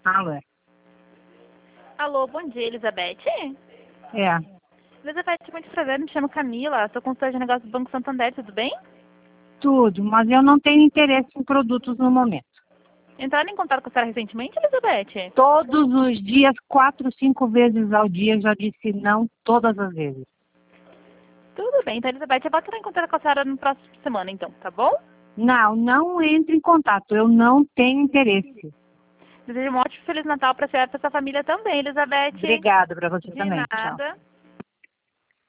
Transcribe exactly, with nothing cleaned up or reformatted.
Alô? Alô, bom dia, Elizabeth. É, Elizabeth, muito prazer, me chamo Camila, sou consultora de negócios do Banco Santander, tudo bem? tudo, mas eu não tenho interesse em produtos no momento. Entraram em contato com a senhora recentemente, Elizabeth? Todos os dias, quatro, cinco vezes ao dia, já disse não todas as vezes. Tudo bem, então, Elizabeth, eu vou entrar em contato com a senhora no próximo semana, então, tá bom? Não, não entre em contato, eu não tenho interesse. Desejo um ótimo Feliz Natal para a senhora e para sua família também, Elizabeth. Obrigada para você De também, tchau. nada.